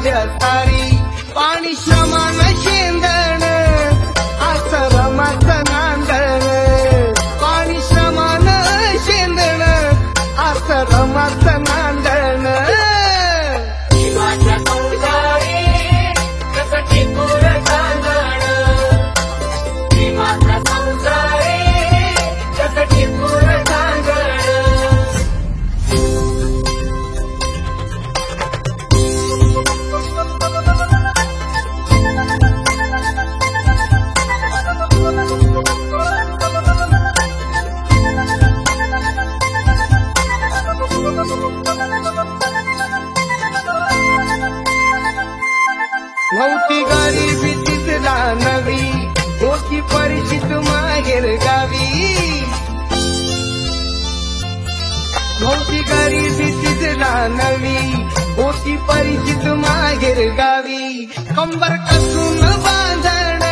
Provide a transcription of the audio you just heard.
माझ्या सारी पाणी श्रमान शेंदण आश्रमाचं नांदण पाणी श्रमान शेंदण आश्रमाचं नांदण माझ्या संसारी कसं टिपूर चांदण माझा संसारी कसं टिपूर चांदण नव्हती गरिबी तिथला नवी होती परिचित माहेर गावी नव्हती गरिबी तिथला नवी होती परिचित माहेर गावी कंबर कसून बांधण